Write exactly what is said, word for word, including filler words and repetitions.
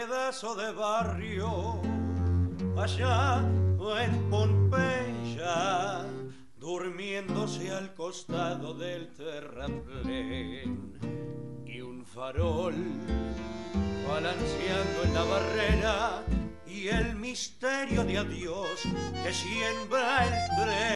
pedazo de barrio allá en Pompeya, durmiéndose al costado del terraplén, y un farol balanceando en la barrera, y el misterio de adiós que siembra el tren.